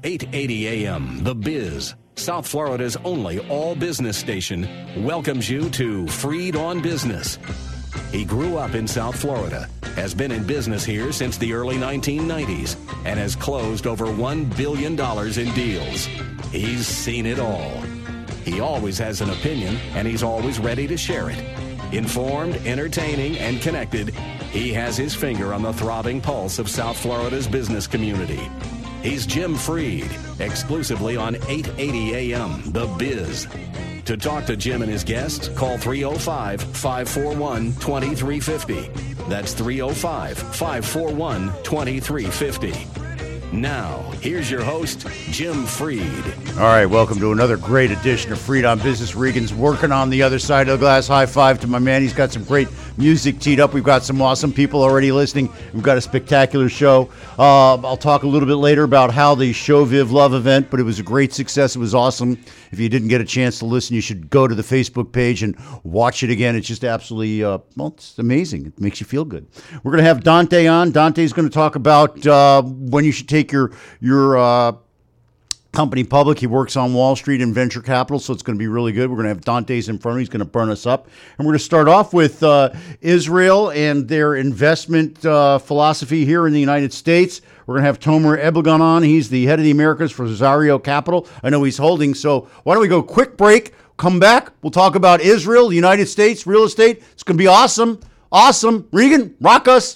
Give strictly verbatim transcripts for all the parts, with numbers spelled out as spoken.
eight eighty A M, The Biz, South Florida's only all-business station, welcomes you to Freed on Business. He grew up in South Florida, has been in business here since the early nineteen nineties, and has closed over one billion dollars in deals. He's seen it all. He always has an opinion, and he's always ready to share it. Informed, entertaining, and connected, he has his finger on the throbbing pulse of South Florida's business community. He's Jim Freed, exclusively on eight eighty A M, The Biz. To talk to Jim and his guests, call three oh five, five four one, two three five oh. That's three oh five, five four one, two three five oh. Now, here's your host, Jim Freed. All right, welcome to another great edition of Freed on Business. Regan's working on the other side of the glass. High five to my man. He's got some great music teed up. We've got some awesome people already listening. We've got a spectacular show. Uh, I'll talk a little bit later about how the Show Viv Love event, but it was a great success. It was awesome. If you didn't get a chance to listen, you should go to the Facebook page and watch it again. It's just absolutely, uh, well, it's amazing. It makes you feel good. We're going to have Dante on. Dante's going to talk about uh, when you should take your, your uh, company public. He works on Wall Street and venture capital, so it's going to be really good. We're going to have Dante's in front of him. He's going to burn us up. And we're going to start off with uh, Israel and their investment uh, philosophy here in the United States. We're going to have Tomer Ebelgon on. He's the head of the Americas for Zario Capital. I know he's holding. So why don't we go quick break, come back. We'll talk about Israel, the United States, real estate. It's going to be awesome. Awesome. Regan, rock us.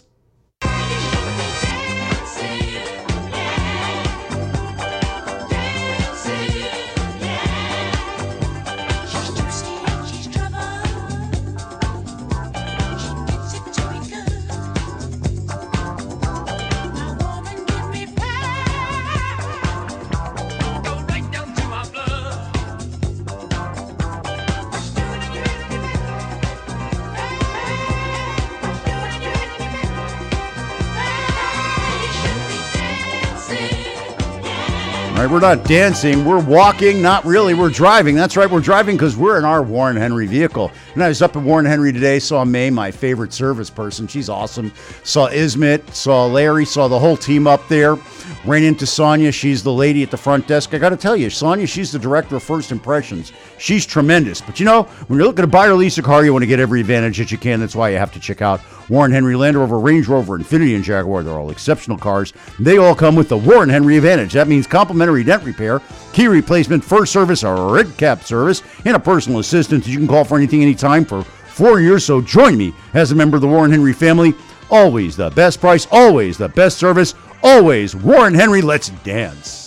We're not dancing. We're walking. Not really. We're driving. That's right. We're driving because we're in our Warren Henry vehicle. And I was up at Warren Henry today, saw May, my favorite service person. She's awesome. Saw Ismet, saw Larry, saw the whole team up there. Ran into Sonia. She's the lady at the front desk. I got to tell you, Sonia, she's the director of First Impressions. She's tremendous. But you know, when you're looking to buy or lease a car, you want to get every advantage that you can. That's why you have to check out Warren Henry, Land Rover, Range Rover, Infiniti, and Jaguar. They're all exceptional cars. They all come with the Warren Henry Advantage. That means complimentary dent repair, key replacement, first service, a red cap service, and a personal assistant that you can call for anything, anytime for four years. So join me as a member of the Warren Henry family. Always the best price, always the best service, always Warren Henry. Let's dance.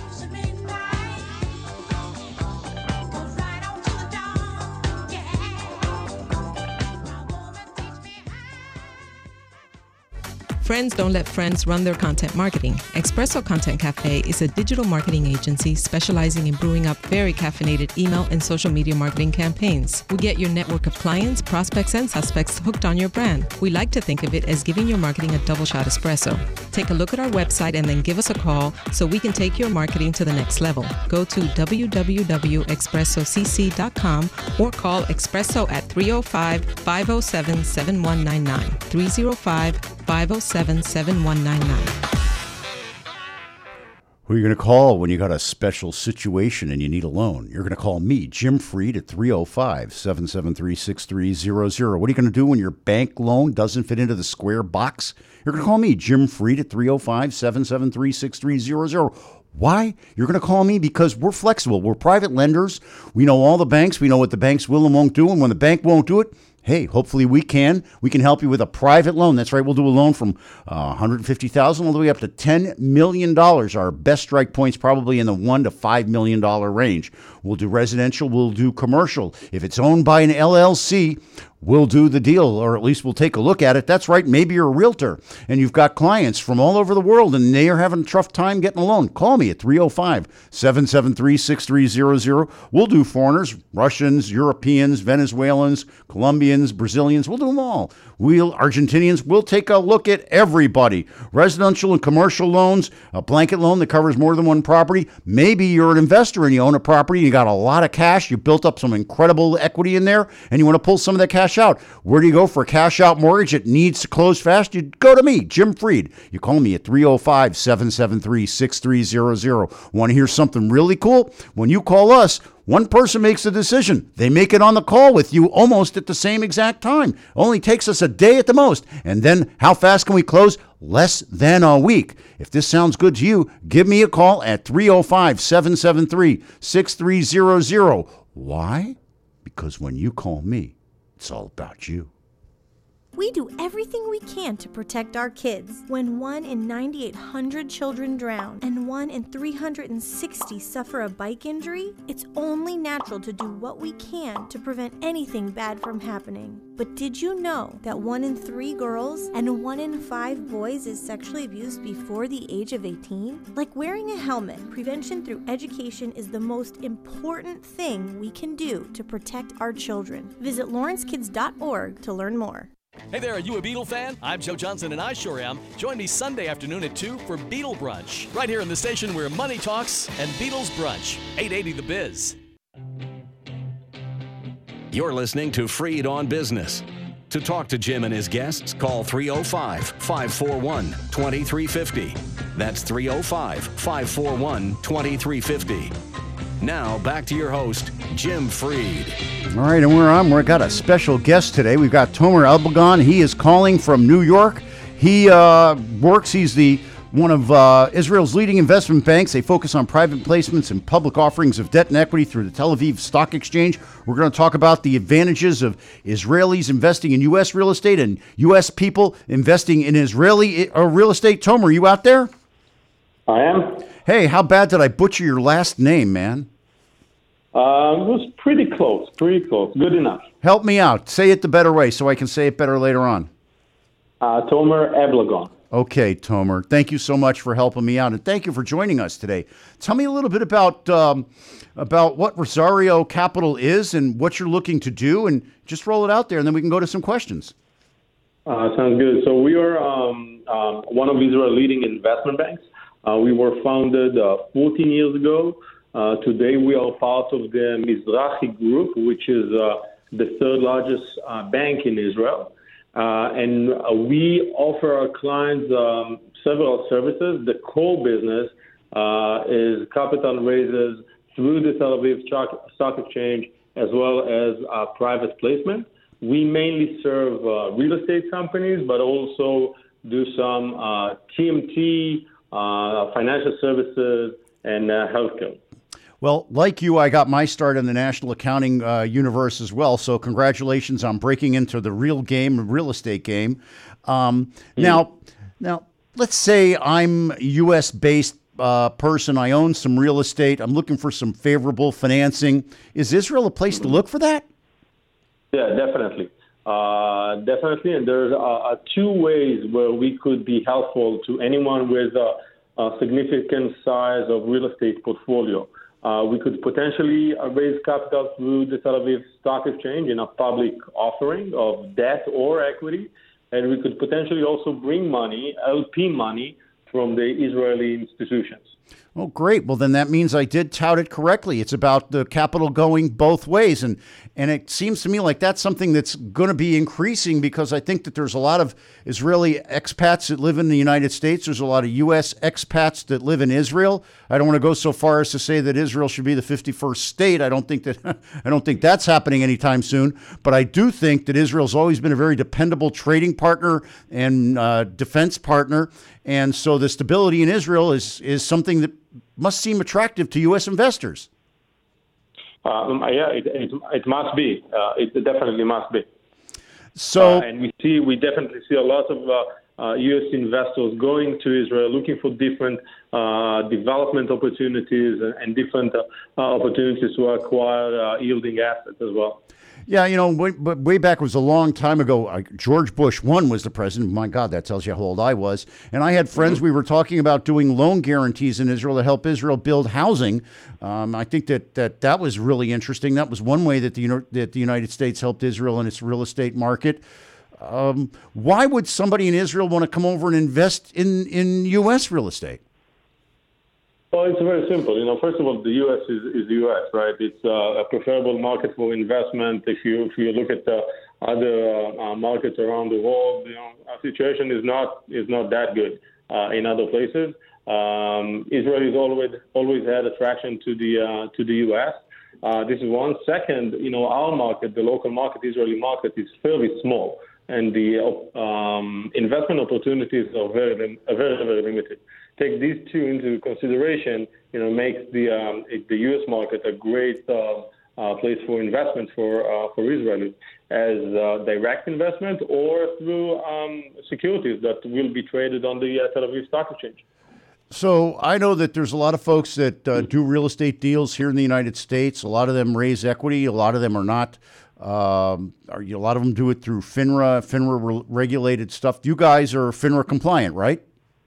Friends don't let friends run their content marketing. Espresso Content Cafe is a digital marketing agency specializing in brewing up very caffeinated email and social media marketing campaigns. We get your network of clients, prospects, and suspects hooked on your brand. We like to think of it as giving your marketing a double shot espresso. Take a look at our website and then give us a call so we can take your marketing to the next level. Go to w w w dot espresso c c dot com or call Espresso at three oh five, five oh seven, seven one nine nine. three oh five, five oh seven, seven one nine nine. Who are you going to call when you got a special situation and you need a loan? You're going to call me, Jim Freed, at three oh five, seven seven three, six three zero zero. What are you going to do when your bank loan doesn't fit into the square box? You're going to call me, Jim Freed, at three oh five, seven seven three, six three zero zero. Why? You're going to call me because we're flexible. We're private lenders. We know all the banks. We know what the banks will and won't do. And when the bank won't do it, hey, hopefully we can. We can help you with a private loan. That's right. We'll do a loan from uh, one hundred fifty thousand dollars all the way up to ten million dollars. Our best strike point's probably in the one to five million dollars range. We'll do residential. We'll do commercial. If it's owned by an L L C, we'll do the deal, or at least we'll take a look at it. That's right. Maybe you're a realtor and you've got clients from all over the world and they are having a tough time getting a loan. Call me at three oh five, seven seven three, six three zero zero. We'll do foreigners, Russians, Europeans, Venezuelans, Colombians, Brazilians. We'll do them all. We'll Argentinians. We'll take a look at everybody. Residential and commercial loans, a blanket loan that covers more than one property. Maybe you're an investor and you own a property and you got a lot of cash. You built up some incredible equity in there and you want to pull some of that cash cash out. Where do you go for a cash out mortgage that needs to close fast? You go to me, Jim Fried. You call me at three oh five, seven seven three, six three zero zero. Want to hear something really cool? When you call us, one person makes the decision. They make it on the call with you almost at the same exact time. Only takes us a day at the most. And then how fast can we close? Less than a week. If this sounds good to you, give me a call at three oh five, seven seven three, six three zero zero. Why? Because when you call me, it's all about you. We do everything we can to protect our kids. When one in nine thousand eight hundred children drown and one in three hundred sixty suffer a bike injury, it's only natural to do what we can to prevent anything bad from happening. But did you know that one in three girls and one in five boys is sexually abused before the age of eighteen? Like wearing a helmet, prevention through education is the most important thing we can do to protect our children. Visit Lawrence Kids dot org to learn more. Hey there, are you a Beatle fan? I'm Joe Johnson and I sure am. Join me Sunday afternoon at two for Beatle Brunch. Right here in the station where money talks and Beatles Brunch. eight eighty The Biz. You're listening to Fried on Business. To talk to Jim and his guests, call three oh five, five four one, two three five oh. That's three oh five, five four one, two three five oh. Now, back to your host, Jim Fried. All right, and we're on. We've got a special guest today. We've got Tomer Elbegon. He is calling from New York. He uh, works, he's the one of uh, Israel's leading investment banks. They focus on private placements and public offerings of debt and equity through the Tel Aviv Stock Exchange. We're going to talk about the advantages of Israelis investing in U S real estate and U S people investing in Israeli uh, real estate. Tomer, are you out there? I am. Hey, how bad did I butcher your last name, man? Uh, it was pretty close, pretty close. Good enough. Help me out. Say it the better way so I can say it better later on. Uh, Tomer Elbegon. Okay, Tomer. Thank you so much for helping me out, and thank you for joining us today. Tell me a little bit about um, about what Rosario Capital is and what you're looking to do, and just roll it out there, and then we can go to some questions. Uh, sounds good. So we are um, um, one of Israel's leading investment banks. Uh, we were founded uh, fourteen years ago. Uh, today we are part of the Mizrahi Group, which is uh, the third largest uh, bank in Israel. Uh, and uh, we offer our clients um, several services. The core business uh, is capital raises through the Tel Aviv Stock, Stock Exchange, as well as uh, private placement. We mainly serve uh, real estate companies, but also do some uh, T M T, uh, financial services, and uh, healthcare. Well, like you, I got my start in the national accounting uh, universe as well. So congratulations on breaking into the real game, real estate game. Um, mm-hmm. Now, now let's say I'm a U S based uh, person. I own some real estate. I'm looking for some favorable financing. Is Israel a place to look for that? Yeah, definitely. Uh, definitely. And there's uh, uh, two ways where we could be helpful to anyone with a, a significant size of real estate portfolio. Uh, we could potentially uh, raise capital through the Tel Aviv Stock Exchange in a public offering of debt or equity. And we could potentially also bring money, L P money, from the Israeli institutions. Oh, great. Well, then that means I did tout it correctly. It's about the capital going both ways. And and it seems to me like that's something that's going to be increasing because I think that there's a lot of Israeli expats that live in the United States. There's a lot of U S expats that live in Israel. I don't want to go so far as to say that Israel should be the fifty-first state. I don't think that I don't think that's happening anytime soon. But I do think that Israel's always been a very dependable trading partner and uh, defense partner. And so the stability in Israel is is something that must seem attractive to U S investors. Um, yeah, it, it, it must be. Uh, it definitely must be. So, uh, and we see, we definitely see a lot of uh, uh, U S investors going to Israel, looking for different uh, development opportunities and, and different uh, opportunities to acquire uh, yielding assets as well. Yeah, you know, way, way back was a long time ago. Uh, George Bush one was the president. My God, that tells you how old I was. And I had friends. We were talking about doing loan guarantees in Israel to help Israel build housing. Um, I think that, that that was really interesting. That was one way that the that the United States helped Israel in its real estate market. Um, why would somebody in Israel want to come over and invest in, in U S real estate? Well, it's very simple. You know, first of all, the U S is, is the U S, right? It's uh, a preferable market for investment. If you if you look at the other uh, uh, markets around the world, you know, our situation is not is not that good uh, in other places. Um, Israel has always always had attraction to the uh, to the U S. Uh, this is one. Second, you know, our market, the local market, Israeli market, is fairly small, and the um, investment opportunities are very, are very, very limited. Take these two into consideration, you know, makes the um, the U S market a great uh, uh, place for investment for uh, for Israelis as uh, direct investment or through um, securities that will be traded on the uh, Tel Aviv Stock Exchange. So I know that there's a lot of folks that uh, do real estate deals here in the United States. A lot of them raise equity. A lot of them are not. Um, are you, a lot of them do it through FINRA, FINRA re- regulated stuff. You guys are FINRA compliant, right?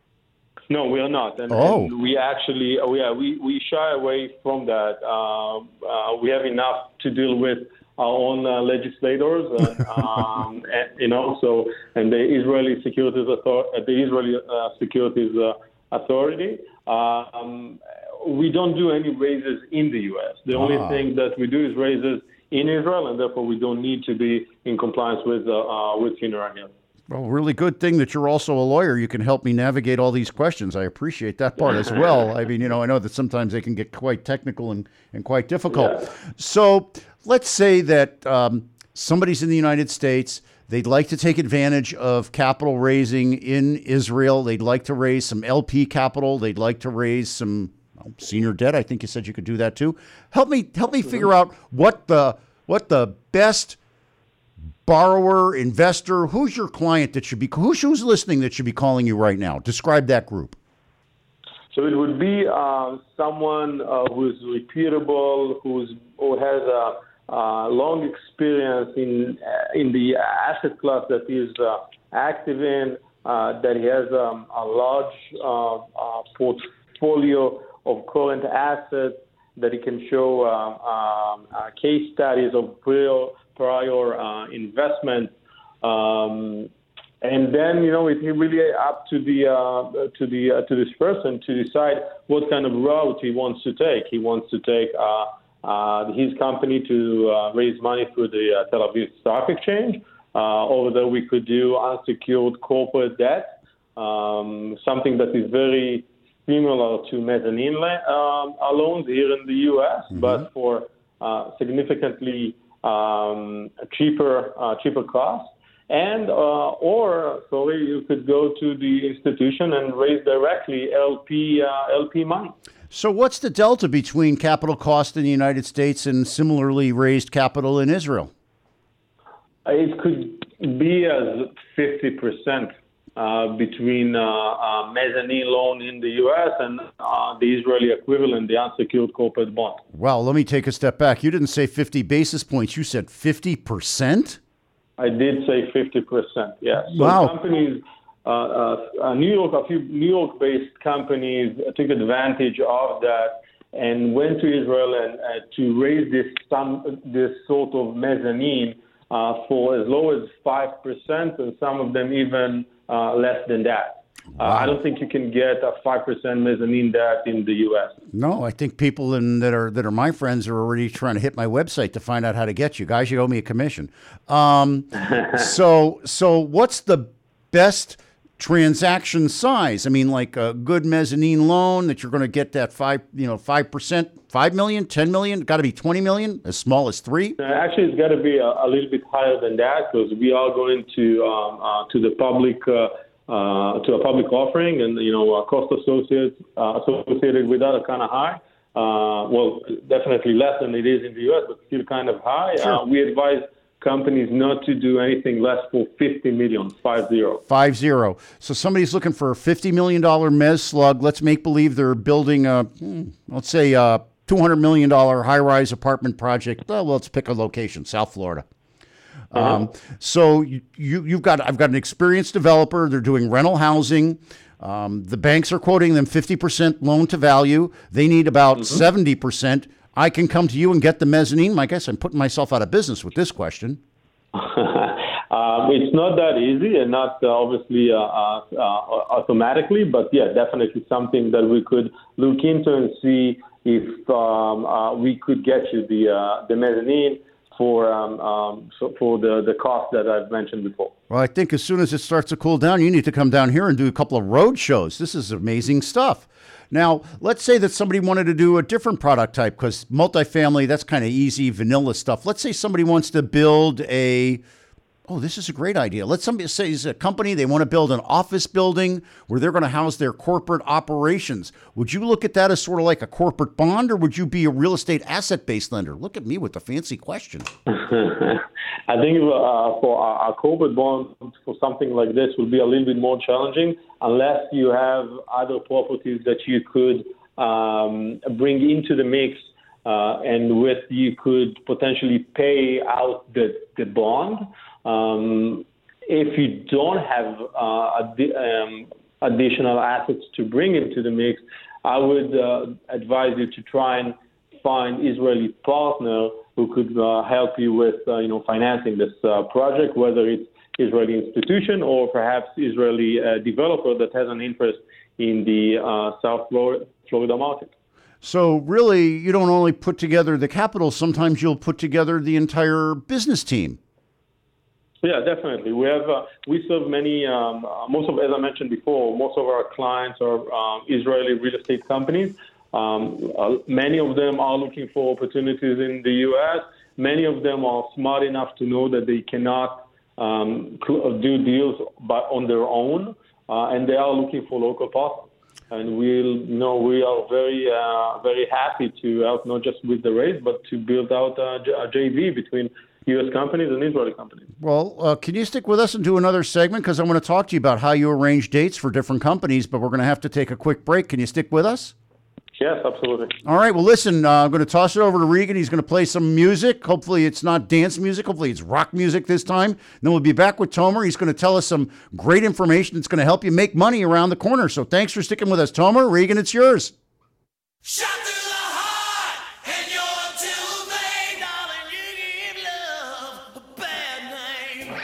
No, we are not. And, oh. and we actually, oh, yeah, we, we shy away from that. Uh, uh, we have enough to deal with our own uh, legislators, uh, um, and, you know, so, and the Israeli Securities Authority, the Israeli uh, Securities uh, Authority. Um, we don't do any raises in the U S. The only ah. thing that we do is raises in Israel, and therefore we don't need to be in compliance with uh, uh, with FINRA here. Well, really good thing that you're also a lawyer. You can help me navigate all these questions. I appreciate that part as well. I mean, you know, I know that sometimes they can get quite technical and, and quite difficult. Yeah. So let's say that um, somebody's in the United States. They'd like to take advantage of capital raising in Israel. They'd like to raise some L P capital. They'd like to raise some well, senior debt. I think you said you could do that too. Help me help me figure out what the what the best borrower, investor, who's your client that should be, who's, who's listening that should be calling you right now? Describe that group. So it would be uh, someone uh, who's reputable, who's, who has a uh, long experience in uh, in the asset class that he's uh, active in, uh, that he has um, a large uh, uh, portfolio of current assets, that he can show uh, um, uh, case studies of prior, prior uh, investment. Um, and then, you know, it's really up to the uh, to the uh, to this person to decide what kind of route he wants to take. He wants to take uh, uh, his company to uh, raise money through the uh, Tel Aviv Stock Exchange. Uh, over there, we could do unsecured corporate debt, um, something that is very similar to mezzanine um, loans here in the U S, mm-hmm. but for uh, significantly um, cheaper uh, cheaper cost. And uh, or sorry, you could go to the institution and raise directly L P uh, L P money. So what's the delta between capital cost in the United States and similarly raised capital in Israel? It could be as fifty percent. Uh, between uh, uh, mezzanine loan in the U S and uh, the Israeli equivalent, the unsecured corporate bond. Wow, let me take a step back. You didn't say fifty basis points. You said fifty percent? I did say fifty percent, yes. So wow. companies, uh, uh, New York, a few New York-based companies took advantage of that and went to Israel and uh, to raise this some this sort of mezzanine uh, for as low as five percent, and some of them even Uh, less than that. Wow. Uh, I don't think you can get a five percent mezzanine debt in the U S. No, I think people in, that are that are my friends are already trying to hit my website to find out how to get you. Guys, you owe me a commission. Um, so, so what's the best transaction size? I mean, like a good mezzanine loan that you're going to get that five, you know, five percent, five million, ten million, got to be twenty million, as small as three. Actually, it's got to be a, a little bit higher than that, because we are going to um, uh, to the public uh, uh, to a public offering, and you know, uh, cost associated uh, associated with that are kind of high. Uh, well, definitely less than it is in the U S, but still kind of high. Sure. Uh, we advise companies not to do anything less for fifty million, five zero. Five zero. So somebody's looking for a fifty million dollars mezz slug. Let's make believe they're building a, let's say a two hundred million dollars high-rise apartment project. Well, let's pick a location, South Florida. Uh-huh. Um, so you, you, you've got, I've got an experienced developer. They're doing rental housing. Um, the banks are quoting them fifty percent loan to value. They need about mm-hmm. seventy percent. I can come to you and get the mezzanine. I guess I'm putting myself out of business with this question. um, it's not that easy, and not uh, obviously uh, uh, uh, automatically, but yeah, definitely something that we could look into and see if um, uh, we could get you the uh, the mezzanine for um, um, so for the, the cost that I've mentioned before. Well, I think as soon as it starts to cool down, you need to come down here and do a couple of road shows. This is amazing stuff. Now, let's say that somebody wanted to do a different product type, because multifamily, that's kind of easy, vanilla stuff. Let's say somebody wants to build a, oh, this is a great idea. Let's somebody say it's a company, they want to build an office building where they're going to house their corporate operations. Would you look at that as sort of like a corporate bond, or would you be a real estate asset-based lender? Look at me with the fancy question. I think uh, for a corporate bond, for something like this, will be a little bit more challenging unless you have other properties that you could um, bring into the mix, uh, and with you could potentially pay out the, the bond. Um, if you don't have uh, ad- um, additional assets to bring into the mix, I would uh, advise you to try and find Israeli partner who could uh, help you with, uh, you know, financing this uh, project, whether it's Israeli institution or perhaps Israeli uh, developer that has an interest in the uh, South Florida, Florida market. So really, you don't only put together the capital, sometimes you'll put together the entire business team. Yeah, definitely. We have uh, we serve many, um, uh, most of, as I mentioned before, most of our clients are um, Israeli real estate companies. Um, uh, many of them are looking for opportunities in the U S. Many of them are smart enough to know that they cannot um, do deals by, on their own, uh, and they are looking for local partners. And we'll, you know, we are very, uh, very happy to help not just with the raise, but to build out a, a J V between U S companies and Israeli companies. Well, uh, can you stick with us and do another segment? Because I want to talk to you about how you arrange dates for different companies, but we're going to have to take a quick break. Can you stick with us? Yes, absolutely. All right. Well, listen, uh, I'm going to toss it over to Regan. He's going to play some music. Hopefully it's not dance music. Hopefully it's rock music this time. Then we'll be back with Tomer. He's going to tell us some great information that's going to help you make money around the corner. So thanks for sticking with us, Tomer. Regan, it's yours. Shot through the heart, and you're too vain, darling, you give love a bad name.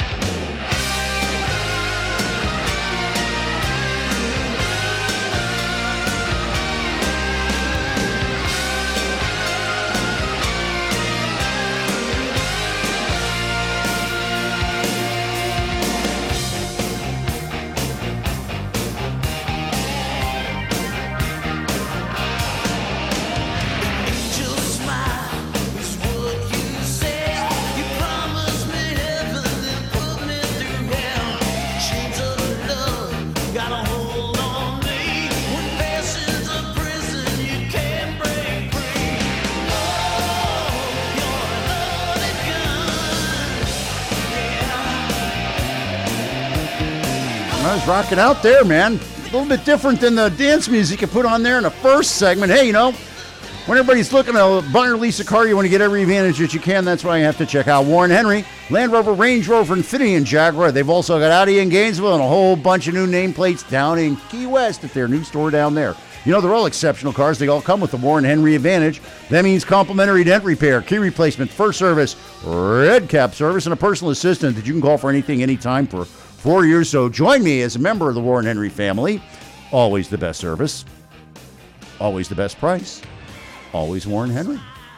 I was rocking out there, man. A little bit different than the dance music you put on there in the first segment. Hey, you know, when everybody's looking to buy or lease a car, you want to get every advantage that you can. That's why you have to check out Warren Henry, Land Rover, Range Rover, Infiniti, and Jaguar. They've also got Audi in Gainesville and a whole bunch of new nameplates down in Key West at their new store down there. You know, they're all exceptional cars. They all come with the Warren Henry Advantage. That means complimentary dent repair, key replacement, first service, red cap service, and a personal assistant that you can call for anything, anytime for four years. So join me as a member of the Warren Henry family. Always the best service. Always the best price. Always Warren Henry.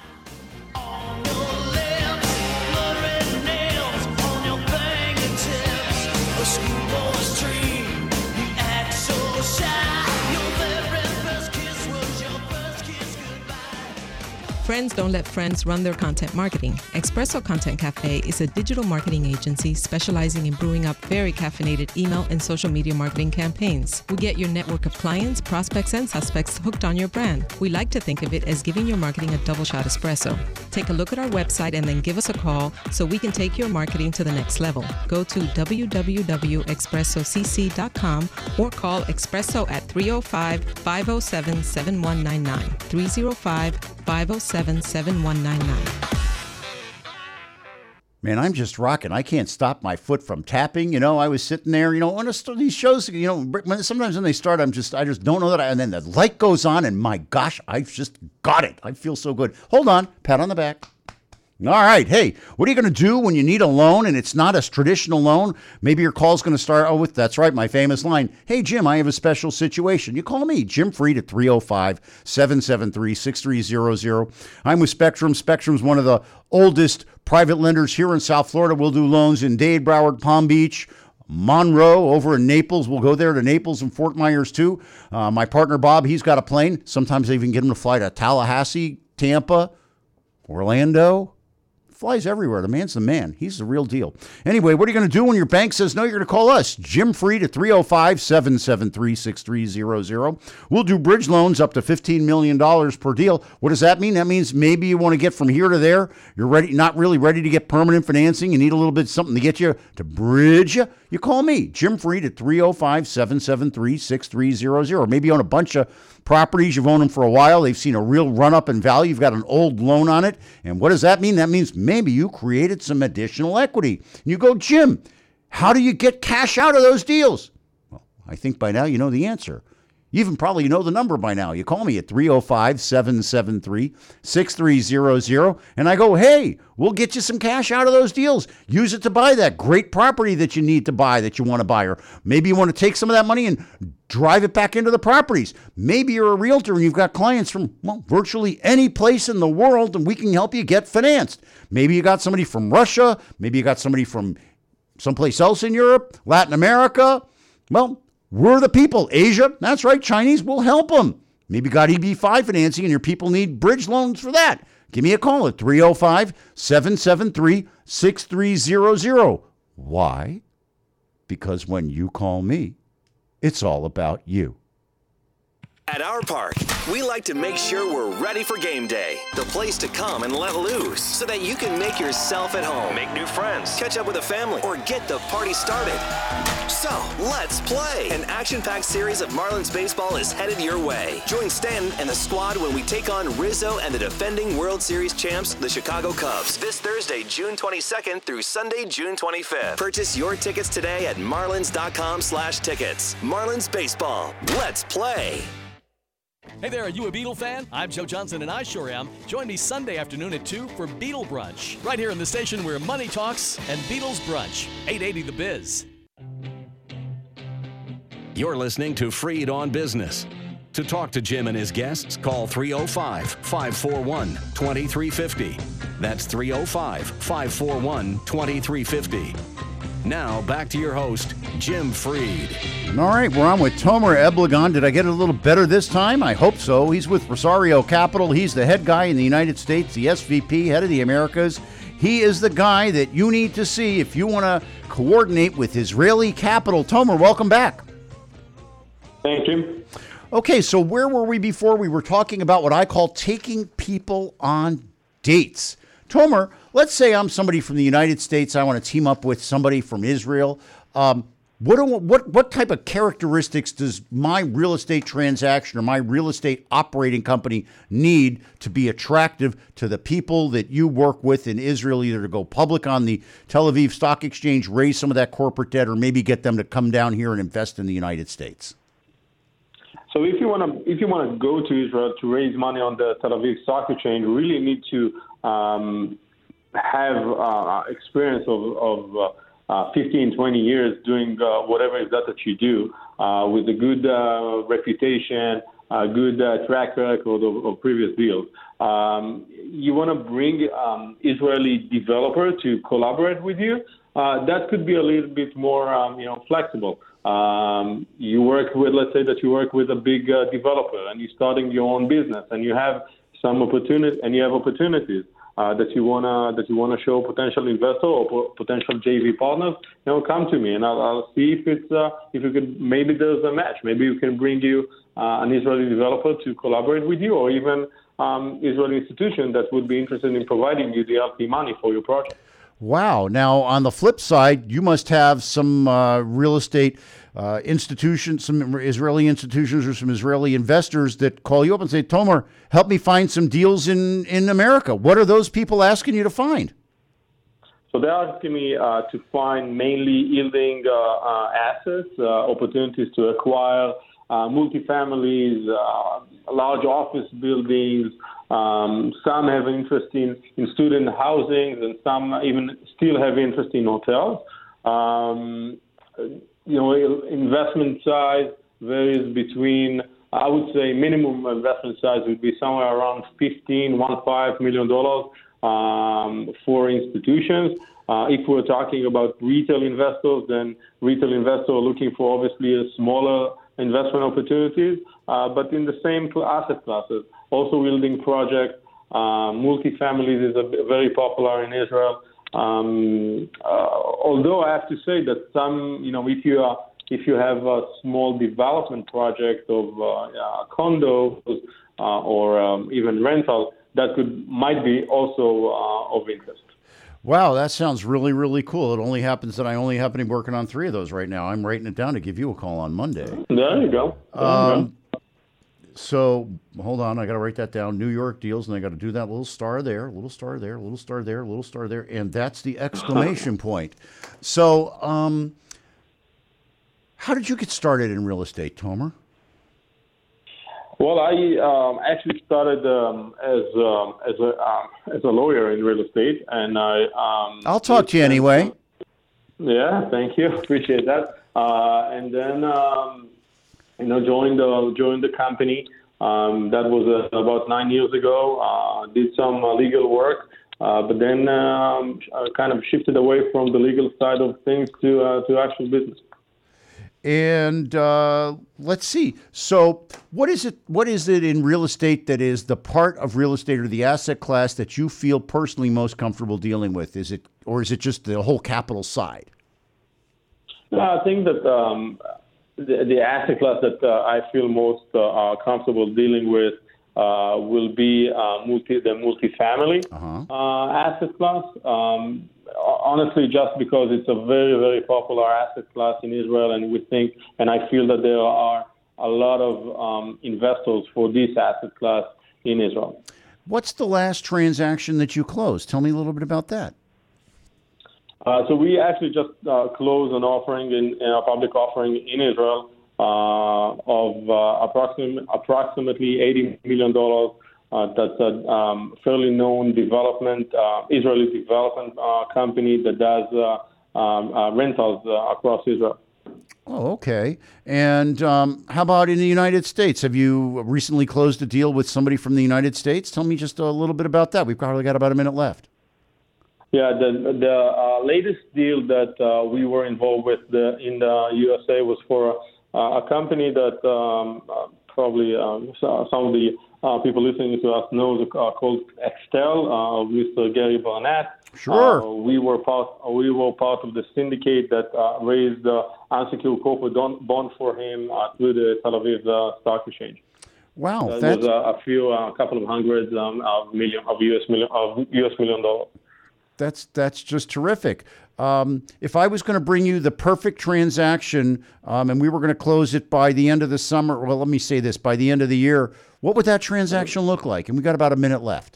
Friends don't let friends run their content marketing. Espresso Content Cafe is a digital marketing agency specializing in brewing up very caffeinated email and social media marketing campaigns. We get your network of clients, prospects, and suspects hooked on your brand. We like to think of it as giving your marketing a double shot espresso. Take a look at our website and then give us a call so we can take your marketing to the next level. Go to w w w dot espresso c c dot com or call Espresso at three oh five, five oh seven, seven one nine nine. three oh five, five oh seven, seven one nine nine. Man, I'm just rocking. I can't stop my foot from tapping. You know, I was sitting there, you know, on a, these shows, you know, when, sometimes when they start, I'm just, I just don't know that. I, and then the light goes on and my gosh, I've just got it. I feel so good. Hold on. Pat on the back. All right. Hey, what are you going to do when you need a loan and it's not a traditional loan? Maybe your call's going to start oh, with, that's right, my famous line. Hey, Jim, I have a special situation. You call me, Jim Freed at three oh five, seven seven three, six three zero zero. I'm with Spectrum. Spectrum's one of the oldest private lenders here in South Florida. We'll do loans in Dade, Broward, Palm Beach, Monroe, over in Naples. We'll go there to Naples and Fort Myers, too. Uh, my partner, Bob, he's got a plane. Sometimes they even get him to fly to Tallahassee, Tampa, Orlando. Flies everywhere. The man's the man. He's the real deal. Anyway, what are you going to do when your bank says no? You're going to call us, Jim Freed at three oh five, seven seven three, six three zero zero. We'll do bridge loans up to fifteen million dollars per deal. What does that mean? That means maybe you want to get from here to there. You're ready, not really ready to get permanent financing. You need a little bit of something to get you to bridge. You call me, Jim Freed at three oh five, seven seven three, six three zero zero. Maybe you own a bunch of properties. You've owned them for a while. They've seen a real run up in value. You've got an old loan on it. And what does that mean? That means maybe you created some additional equity. And you go, Jim, how do you get cash out of those deals? Well, I think by now you know the answer. You even probably know the number by now. You call me at three oh five, seven seven three, six three zero zero, and I go, hey, we'll get you some cash out of those deals. Use it to buy that great property that you need to buy, that you want to buy. Or maybe you want to take some of that money and drive it back into the properties. Maybe you're a realtor and you've got clients from, well, virtually any place in the world, and we can help you get financed. Maybe you got somebody from Russia. Maybe you got somebody from someplace else in Europe, Latin America. Well, we're the people. Asia, that's right, Chinese, we'll help them. Maybe you got E B five financing and your people need bridge loans for that. Give me a call at three oh five, seven seven three, six three zero zero. Why? Because when you call me, it's all about you. At our park, we like to make sure we're ready for game day. The place to come and let loose so that you can make yourself at home, make new friends, catch up with a family, or get the party started. So, let's play! An action-packed series of Marlins baseball is headed your way. Join Stanton and the squad when we take on Rizzo and the defending World Series champs, the Chicago Cubs, this Thursday, June twenty-second through Sunday, June twenty-fifth. Purchase your tickets today at marlins.com slash tickets. Marlins Baseball. Let's play! Hey there, are you a Beatle fan? I'm Joe Johnson, and I sure am. Join me Sunday afternoon at two for Beatle Brunch, right here in the station where money talks and Beatles Brunch. eight eighty The Biz. You're listening to Freed on Business. To talk to Jim and his guests, call three oh five, five four one, two three five oh. That's three oh five, five four one, two three five oh. Now, back to your host, Jim Freed. All right, we're on with Tomer Eblegon. Did I get it a little better this time? I hope so. He's with Rosario Capital. He's the head guy in the United States, the S V P, head of the Americas. He is the guy that you need to see if you want to coordinate with Israeli Capital. Tomer, welcome back. Thank you. Okay, so where were we before? We were talking about what I call taking people on dates. Tomer, let's say I'm somebody from the United States. I want to team up with somebody from Israel. Um, what, do, what what type of characteristics does my real estate transaction or my real estate operating company need to be attractive to the people that you work with in Israel, either to go public on the Tel Aviv Stock Exchange, raise some of that corporate debt, or maybe get them to come down here and invest in the United States? So if you want to if you want to go to Israel to raise money on the Tel Aviv Stock Exchange, you really need to um, have uh, experience of, of uh, uh, fifteen, twenty years doing uh, whatever it is that, that you do uh, with a good uh, reputation, a good uh, track record of, of previous deals. Um, you want to bring um, Israeli developer to collaborate with you. Uh, that could be a little bit more, um, you know, flexible. Um, you work with, let's say that you work with a big uh, developer and you're starting your own business and you have some opportunity and you have opportunities uh, that you wanna that you wanna show potential investor or po- potential J V partners. You know, come to me and I'll, I'll see if it's uh, if you could maybe there's a match. Maybe we can bring you uh, an Israeli developer to collaborate with you, or even um, Israeli institution that would be interested in providing you the L P money for your project. Wow. Now, on the flip side, you must have some uh, real estate uh, institutions, some Israeli institutions or some Israeli investors that call you up and say, Tomer, help me find some deals in, in America. What are those people asking you to find? So they're asking me uh, to find mainly yielding uh, uh, assets, uh, opportunities to acquire uh, multifamilies, uh, large office buildings. Um, some have interest in, in student housing, and some even still have interest in hotels. Um, you know, investment size varies between, I would say, minimum investment size would be somewhere around fifteen, one five million dollars um, for institutions. Uh, if we're talking about retail investors, then retail investors are looking for obviously a smaller investment opportunities, uh, but in the same asset classes. Also building projects, uh, multifamilies is a, very popular in Israel. Um, uh, although I have to say that some, you know, if you are, if you have a small development project of uh, uh, condos uh, or um, even rental, that could might be also uh, of interest. Wow, that sounds really, really cool. It only happens that I only happen to be working on three of those right now. I'm writing it down to give you a call on Monday. There you go. There um, you go. So hold on, I got to write that down. New York deals, and I got to do that little star there, little star there, little star there, little star there, and that's the exclamation point. So, um, how did you get started in real estate, Tomer? Well, I um, actually started um, as um, as a um, as a lawyer in real estate, and I. Um, I'll talk to you anyway. Yeah, thank you. Appreciate that. Uh, and then. Um, You know, joined the joined the company. Um, that was uh, about nine years ago. Uh, did some uh, legal work, uh, but then um, uh, kind of shifted away from the legal side of things to uh, to actual business. And uh, let's see. So, what is it? What is it in real estate that is the part of real estate or the asset class that you feel personally most comfortable dealing with? Is it, or is it just the whole capital side? No, I think that. Um, The, the asset class that uh, I feel most uh, uh, comfortable dealing with uh, will be uh, multi, the multifamily Uh-huh. uh, asset class. Um, honestly, just because it's a very, very popular asset class in Israel, and we think, and I feel that there are a lot of um, investors for this asset class in Israel. What's the last transaction that you closed? Tell me a little bit about that. Uh, so we actually just uh, closed an offering in, in a public offering in Israel uh, of uh, approximately approximately eighty million dollars. Uh, that's a um, fairly known development uh, Israeli development uh, company that does uh, um, uh, rentals uh, across Israel. Oh, okay. And um, how about in the United States? Have you recently closed a deal with somebody from the United States? Tell me just a little bit about that. We've probably got about a minute left. Yeah, the the uh, latest deal that uh, we were involved with the, in the U S A was for uh, a company that um, uh, probably um, some of the uh, people listening to us know uh, called Excel, uh, Mister Gary Barnett. Sure. Uh, we were part we were part of the syndicate that uh, raised the unsecured corporate bond for him uh, through the Tel Aviv uh, Stock Exchange. Wow, That that's was uh, a few, a uh, couple of hundreds um, of million of U S million of U S million dollars. That's that's just terrific. Um, if I was going to bring you the perfect transaction, um, and we were going to close it by the end of the summer, well, let me say this, by the end of the year, what would that transaction look like? And we got about a minute left.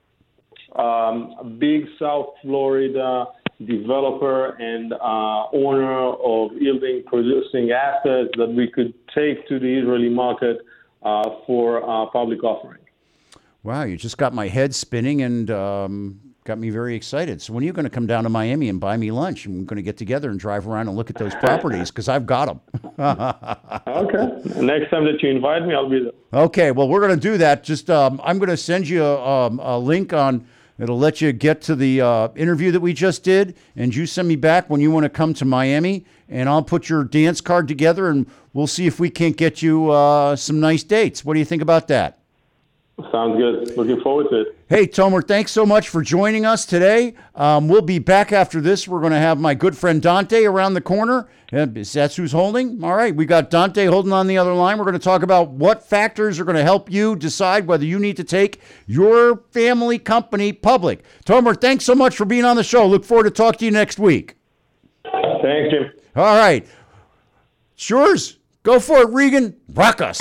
Um, a big South Florida developer and uh, owner of yielding producing assets that we could take to the Israeli market uh, for uh, public offering. Wow, you just got my head spinning and um, got me very excited. So when are you going to come down to Miami and buy me lunch? And we're going to get together and drive around and look at those properties because I've got them. Okay. Next time that you invite me, I'll be there. Okay, well, we're going to do that. Just um, I'm going to send you a, um, a link on, it'll let you get to the uh, interview that we just did, and you send me back when you want to come to Miami, and I'll put your dance card together, and we'll see if we can't get you uh, some nice dates. What do you think about that? Sounds good. Looking forward to it. Hey, Tomer, thanks so much for joining us today. Um, we'll be back after this. We're going to have my good friend Dante around the corner. Uh, That's who's holding. All right, we got Dante holding on the other line. We're going to talk about what factors are going to help you decide whether you need to take your family company public. Tomer, thanks so much for being on the show. Look forward to talking to you next week. Thanks, Jim. All right. It's yours. Go for it, Regan. Rock us.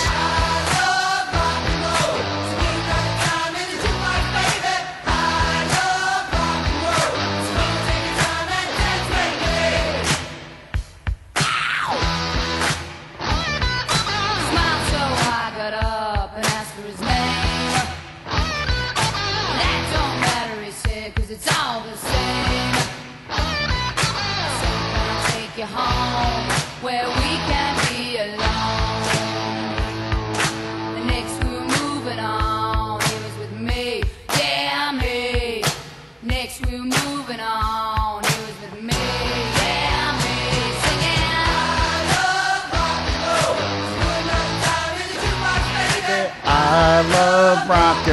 Smiled so I got up and asked for his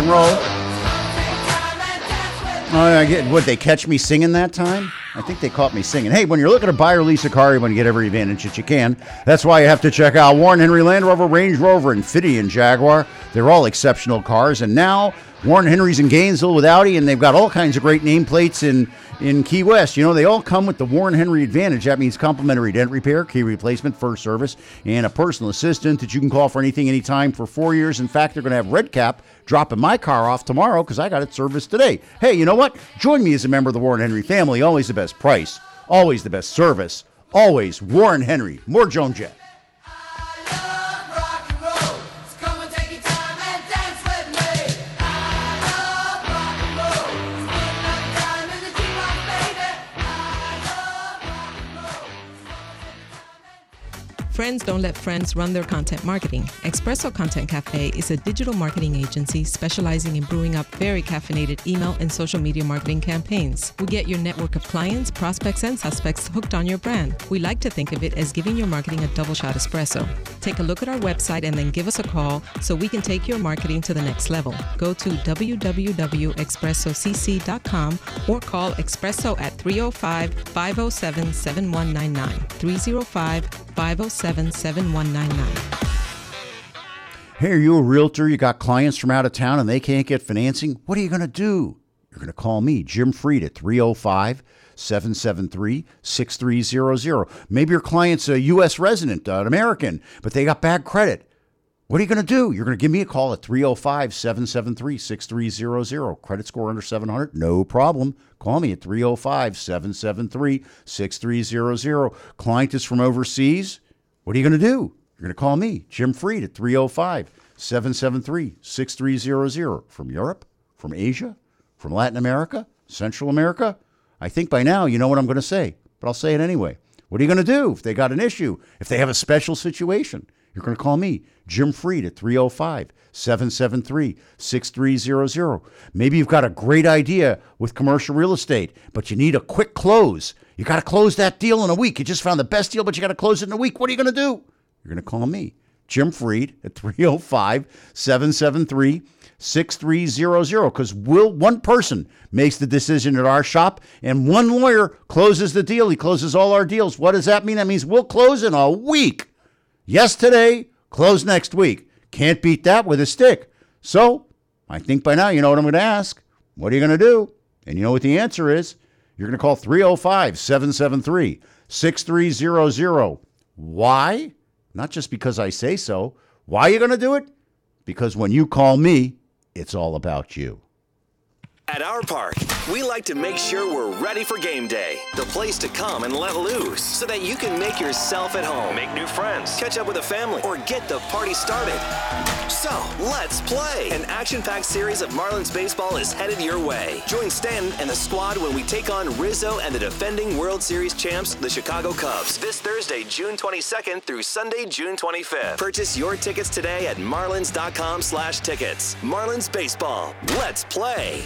and roll. Oh, I get, what, they catch me singing that time? I think they caught me singing. Hey, when you're looking to buy or lease a car, you want to get every advantage that you can. That's why you have to check out Warren Henry Land Rover, Range Rover, Infiniti, and Jaguar. They're all exceptional cars. And now Warren Henry's in Gainesville with Audi, and they've got all kinds of great nameplates in, in Key West. You know, they all come with the Warren Henry Advantage. That means complimentary dent repair, key replacement, first service, and a personal assistant that you can call for anything, anytime for four years. In fact, they're going to have Red Cap dropping my car off tomorrow because I got it serviced today. Hey, you know what? Join me as a member of the Warren Henry family. Always the best price, always the best service, always Warren Henry. More Joan Jett. Friends don't let friends run their content marketing. Espresso Content Cafe is a digital marketing agency specializing in brewing up very caffeinated email and social media marketing campaigns. We get your network of clients, prospects, and suspects hooked on your brand. We like to think of it as giving your marketing a double shot espresso. Take a look at our website and then give us a call so we can take your marketing to the next level. Go to w w w dot espresso c c dot com or call Espresso at three oh five, five oh seven, seven one nine nine. three oh five, five oh seven, seven one nine nine. Hey, are you a realtor? You got clients from out of town and they can't get financing? What are you going to do? You're going to call me, Jim Freed, at three oh five, seven seven three, six three zero zero. Maybe your client's a U S resident, uh, an American, but they got bad credit. What are you going to do? You're going to give me a call at three oh five, seven seven three, six three zero zero. Credit score under seven hundred? No problem. Call me at three oh five, seven seven three, six three zero zero. Client is from overseas? What are you going to do? You're going to call me, Jim Freed, at three oh five, seven seven three, six three zero zero. From Europe? From Asia? From Latin America? Central America? I think by now you know what I'm going to say, but I'll say it anyway. What are you going to do if they got an issue? If they have a special situation? You're going to call me, Jim Freed, at three oh five, seven seven three, six three zero zero. Maybe you've got a great idea with commercial real estate, but you need a quick close. You got to close that deal in a week. You just found the best deal, but you got to close it in a week. What are you going to do? You're going to call me, Jim Freed, at three oh five, seven seven three, six three zero zero, because we'll, one person makes the decision at our shop, and one lawyer closes the deal. He closes all our deals. What does that mean? That means we'll close in a week. Yes today, close next week. Can't beat that with a stick. So, I think by now you know what I'm going to ask. What are you going to do? And you know what the answer is. You're going to call three oh five, seven seven three, six three zero zero. Why? Not just because I say so. Why are you going to do it? Because when you call me, it's all about you. At our park, we like to make sure we're ready for game day. The place to come and let loose so that you can make yourself at home, make new friends, catch up with a family, or get the party started. So, let's play. An action-packed series of Marlins baseball is headed your way. Join Stan and the squad when we take on Rizzo and the defending World Series champs, the Chicago Cubs, this Thursday, June twenty-second through Sunday, June twenty-fifth. Purchase your tickets today at marlins.com slash tickets. Marlins baseball. Let's play.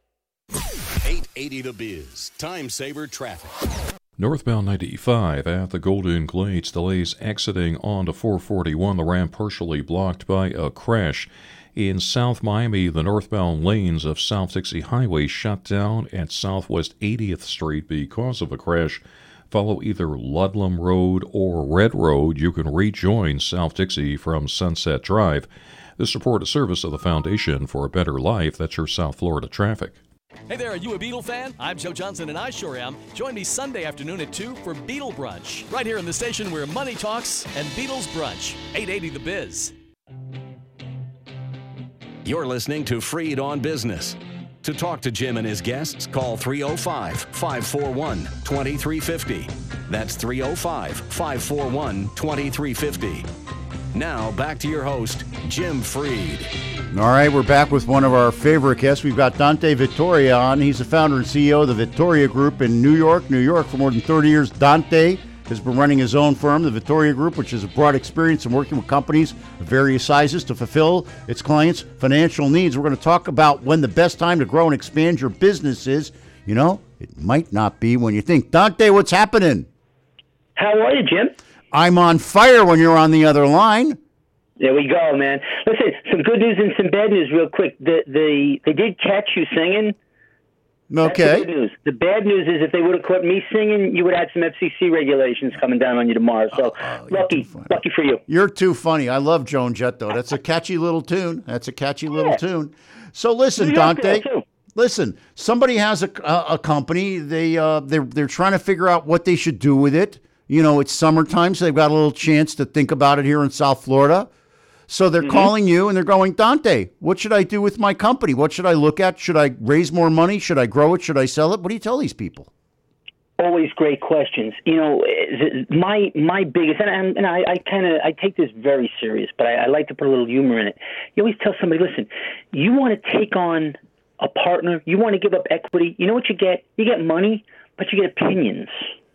eight eighty The Biz, time saver traffic. Northbound ninety-five at the Golden Glades, delays exiting onto four forty-one. The ramp partially blocked by a crash. In South Miami, the northbound lanes of South Dixie Highway shut down at Southwest eightieth Street because of a crash. Follow either Ludlam Road or Red Road. You can rejoin South Dixie from Sunset Drive. This report is service of the Foundation for a Better Life. That's your South Florida traffic. Hey there, are you a Beatle fan? I'm Joe Johnson, and I sure am. Join me Sunday afternoon at two for Beatle Brunch, right here in the station where money talks and Beatles brunch. eight eighty The Biz. You're listening to Freed on Business. To talk to Jim and his guests, call three oh five, five four one, two three five oh. That's three oh five, five four one, two three five oh. Now, back to your host, Jim Freed. All right, we're back with one of our favorite guests. We've got Dante Vittoria on. He's the founder and C E O of the Vittoria Group in New York, New York. For more than thirty years, Dante has been running his own firm, the Vittoria Group, which has a broad experience in working with companies of various sizes to fulfill its clients' financial needs. We're going to talk about when the best time to grow and expand your business is. You know, it might not be when you think. Dante, what's happening? How are you, Jim? I'm on fire when you're on the other line. There we go, man. Listen, some good news and some bad news real quick. The, the, they did catch you singing. That's Okay. the good news. The bad news is if they would have caught me singing, you would have had some F C C regulations coming down on you tomorrow. So Oh, lucky, lucky for you. You're too funny. I love Joan Jett, though. That's a catchy little tune. That's a catchy little Yeah. tune. So listen, New York Dante. girl, too. Listen, somebody has a, a, a company. They uh, they're they're trying to figure out what they should do with it. You know, it's summertime, so they've got a little chance to think about it here in South Florida. So they're Mm-hmm. calling you and they're going, Dante, what should I do with my company? What should I look at? Should I raise more money? Should I grow it? Should I sell it? What do you tell these people? Always great questions. You know, is- my my biggest, and, I- and I, I kind of I take this very serious, but I, I like to put a little humor in it. You always tell somebody, listen, you want to take on a partner, you want to give up equity. You know what you get? You get money, but you get opinions,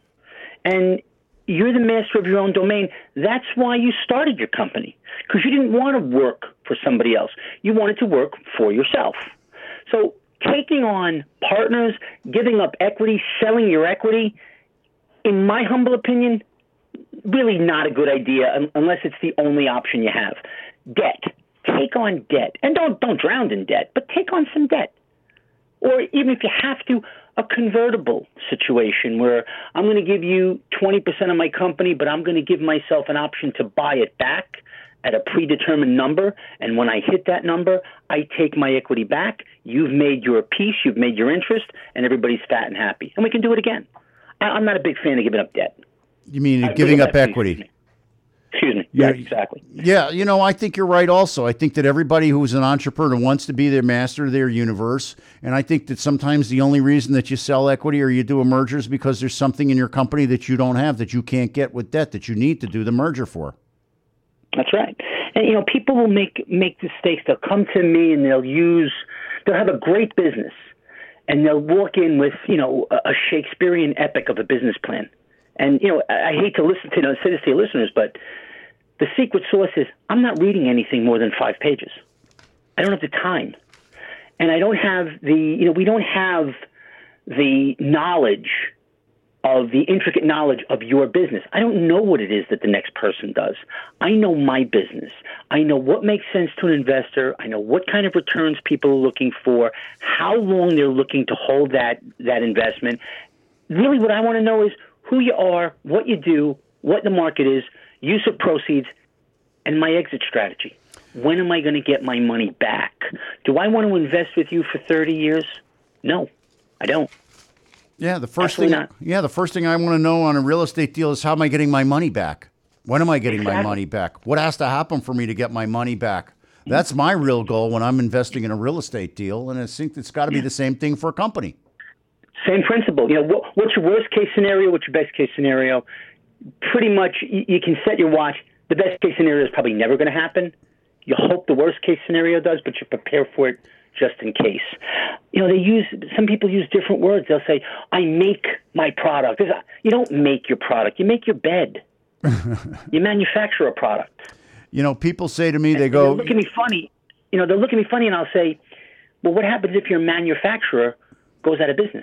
and you're the master of your own domain. That's why you started your company, because you didn't want to work for somebody else. You wanted to work for yourself. So taking on partners, giving up equity, selling your equity, in my humble opinion, really not a good idea un- unless it's the only option you have. Debt. Take on debt. And don't don't drown in debt, but take on some debt. Or even if you have to, a convertible situation where I'm going to give you twenty percent of my company, but I'm going to give myself an option to buy it back at a predetermined number. And when I hit that number, I take my equity back. You've made your piece, you've made your interest, and everybody's fat and happy. And we can do it again. I- I'm not a big fan of giving up debt. You mean Uh, giving up excuse equity? me. Excuse me. Yeah. Yeah, exactly. Yeah, you know, I think you're right also. I think that everybody who's an entrepreneur wants to be their master of their universe. And I think that sometimes the only reason that you sell equity or you do a merger is because there's something in your company that you don't have, that you can't get with debt, that you need to do the merger for. That's right. And, you know, people will make make mistakes. They'll come to me and they'll use, they'll have a great business. And they'll walk in with, you know, a, a Shakespearean epic of a business plan. And, you know, I, I hate to listen to, you know, say this to your listeners, but the secret sauce is I'm not reading anything more than five pages. I don't have the time. And I don't have the, you know, we don't have the knowledge of the intricate knowledge of your business. I don't know what it is that the next person does. I know my business. I know what makes sense to an investor. I know what kind of returns people are looking for, how long they're looking to hold that, that investment. Really what I want to know is who you are, what you do, what the market is, use of proceeds, and my exit strategy. When am I going to get my money back? Do I want to invest with you for thirty years? No, I don't. Yeah, the first Absolutely thing. not. Yeah, the first thing I want to know on a real estate deal is how am I getting my money back? When am I getting my Exactly. money back? What has to happen for me to get my money back? That's my real goal when I'm investing in a real estate deal, and I think it's got to be the same thing for a company. Same principle. You know, what, what's your worst case scenario? What's your best case scenario? Pretty much, you, you can set your watch. The best case scenario is probably never going to happen. You hope the worst case scenario does, but you prepare for it just in case. You know, they use, some people use different words. They'll say, I make my product. There's a- You don't make your product. You make your bed. You manufacture a product. You know, people say to me, they They'll go, look at me funny. You know, they'll look at me funny and I'll say, well, what happens if your manufacturer goes out of business?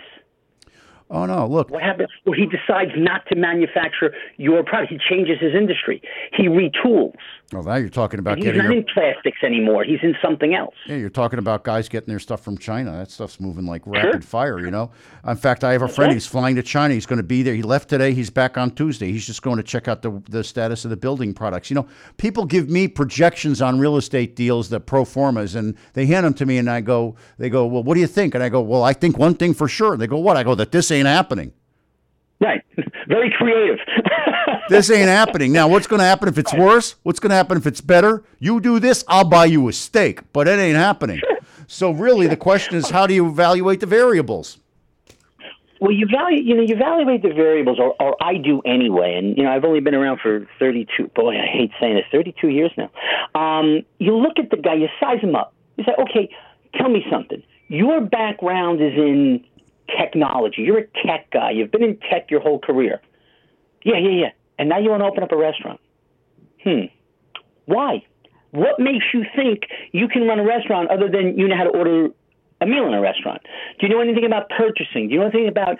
oh no, look, What happens? Well, he decides not to manufacture your product. He changes his industry. He retools. oh, now you're talking about He's getting not your, in plastics anymore. He's in something else. yeah, you're talking about guys getting their stuff from China. That stuff's moving like rapid fire, you know. In fact, I have a friend right. who's flying to China. He's going to be there. He left today. He's back on Tuesday. He's just going to check out the the status of the building products. You know, people give me projections on real estate deals, the pro formas, and they hand them to me, and I go, they go, well, what do you think? And I go, well, I think one thing for sure. They go, what? I go, that this ain't happening. Right. Very creative. This ain't happening. Now, what's going to happen if it's worse? What's going to happen if it's better? You do this, I'll buy you a steak, but it ain't happening. So really, the question is, how do you evaluate the variables? Well, you value, you know, you evaluate the variables, or, or I do anyway. And you know, I've only been around for thirty-two. Boy, I hate saying it. thirty-two years now. Um, you look at the guy, you size him up. You say, okay, tell me something. Your background is in technology. You're a tech guy. You've been in tech your whole career. Yeah, yeah, yeah. And now you want to open up a restaurant. Hmm. Why? What makes you think you can run a restaurant other than you know how to order a meal in a restaurant? Do you know anything about purchasing? Do you know anything about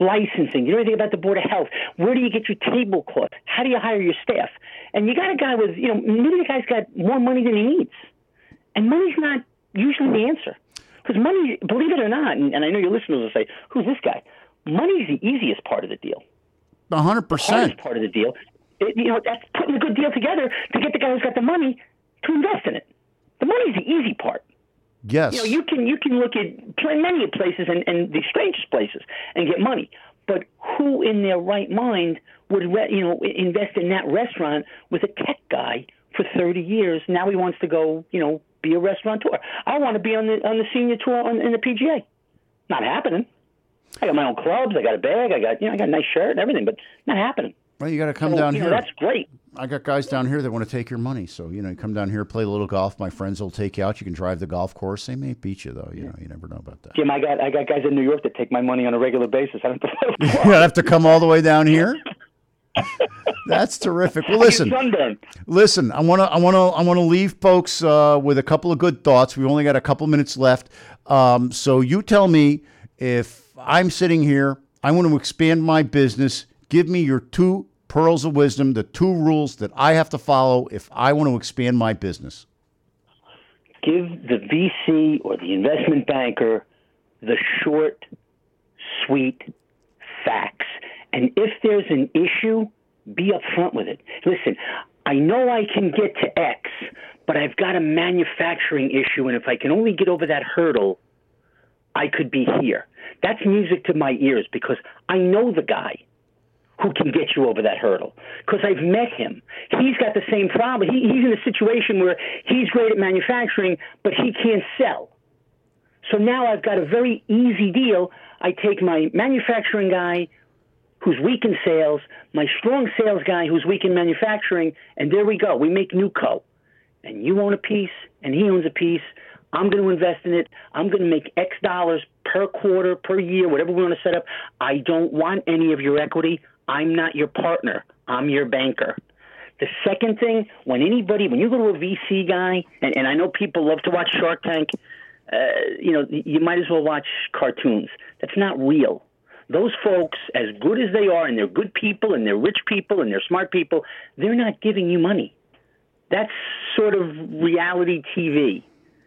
licensing? You know anything about the Board of Health? Where do you get your tablecloth? How do you hire your staff? And you got a guy with, you know, maybe the guy's got more money than he needs. And money's not usually the answer. Because money, believe it or not, and, and I know your listeners will say, who's this guy? Money's the easiest part of the deal. one hundred The percent. hardest part of the deal, it, you know, that's putting a good deal together to get the guy who's got the money to invest in it. The money's the easy part. Yes. You know, you can you can look at pl- many places and, and the strangest places and get money. But who in their right mind would re- you know invest in that restaurant with a tech guy for thirty years? Now he wants to go, you know, be a restaurateur. I want to be on the on the senior tour on, in the P G A. Not happening. I got my own clubs. I got a bag. I got you know I got a nice shirt and everything, but not happening. Well, you got to come So, down you know, here. that's great. I got guys down here that want to take your money. So, you know, you come down here, play a little golf. My friends will take you out. You can drive the golf course. They may beat you, though. You know, you never know about that. Jim, I got I got guys in New York that take my money on a regular basis. I don't have to. You have to come all the way down here? That's terrific. Well, listen, sunburn. listen. I want to, I want to, I want to leave folks uh, with a couple of good thoughts. We've only got a couple minutes left. Um, so you tell me, if I'm sitting here, I want to expand my business. Give me your two pearls of wisdom, the two rules that I have to follow if I want to expand my business. Give the V C or the investment banker the short, sweet facts. And if there's an issue, be upfront with it. Listen, I know I can get to X, but I've got a manufacturing issue, and if I can only get over that hurdle, I could be here. That's music to my ears because I know the guy who can get you over that hurdle because I've met him. He's got the same problem. He, he's in a situation where he's great at manufacturing, but he can't sell. So now I've got a very easy deal. I take my manufacturing guy who's weak in sales, my strong sales guy who's weak in manufacturing, and there we go. We make NewCo. And you own a piece, and he owns a piece. I'm going to invest in it. I'm going to make X dollars per quarter, per year, whatever we want to set up. I don't want any of your equity. I'm not your partner. I'm your banker. The second thing, when anybody, when you go to a V C guy, and, and I know people love to watch Shark Tank, uh, you know, you might as well watch cartoons. That's not real. Those folks, as good as they are, and they're good people, and they're rich people, and they're smart people, they're not giving you money. That's sort of reality T V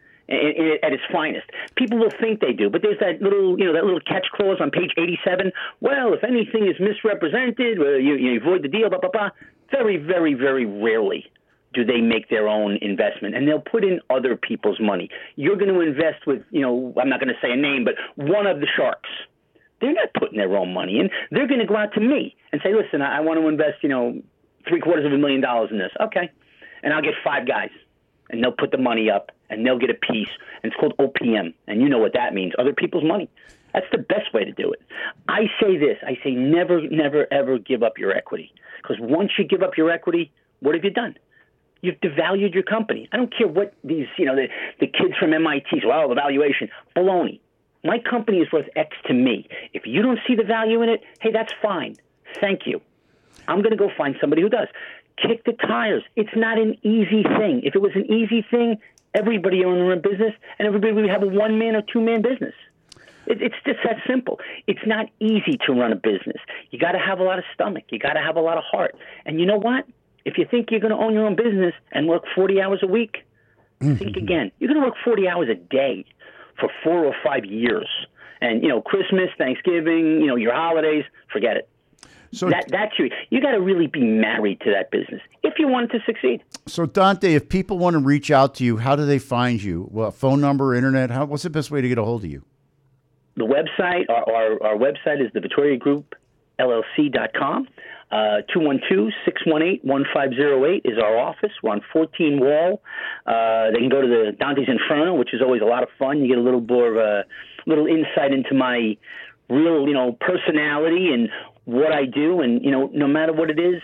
at its finest. People will think they do, but there's that little, you know, that little catch clause on page eighty-seven. Well, if anything is misrepresented, well, you, you avoid the deal, blah, blah, blah. Very, very, very rarely do they make their own investment, and they'll put in other people's money. You're going to invest with, you know, I'm not going to say a name, but one of the sharks. They're not putting their own money in. They're going to go out to me and say, listen, I, I want to invest, you know, three quarters of a million dollars in this. Okay. And I'll get five guys, and they'll put the money up, and they'll get a piece, and it's called O P M, and you know what that means, other people's money. That's the best way to do it. I say this. I say never, never, ever give up your equity, because once you give up your equity, what have you done? You've devalued your company. I don't care what these, you know, the, the kids from M I T say, well, the valuation, baloney. My company is worth X to me. If you don't see the value in it, hey, that's fine. Thank you. I'm going to go find somebody who does. Kick the tires. It's not an easy thing. If it was an easy thing, everybody owned their own business, and everybody would have a one-man or two-man business. It, it's just that simple. It's not easy to run a business. You got to have a lot of stomach. You got to have a lot of heart. And you know what? If you think you're going to own your own business and work forty hours a week, mm-hmm. think again. You're going to work forty hours a day for four or five years. And, you know, Christmas, Thanksgiving, you know, your holidays, forget it. So that that's you. You got to really be married to that business if you want it to succeed. So Dante, if people want to reach out to you, how do they find you? Well, phone number, internet. How, what's the best way to get a hold of you? The website, our our, our website is the Vittoria Group L L C dot com. Uh, two one two, six one eight, one five zero eight is our office. We're on fourteen Wall. Uh, they can go to the Dante's Inferno, which is always a lot of fun. You get a little more of a little insight into my real, you know, personality and what I do. And, you know, no matter what it is,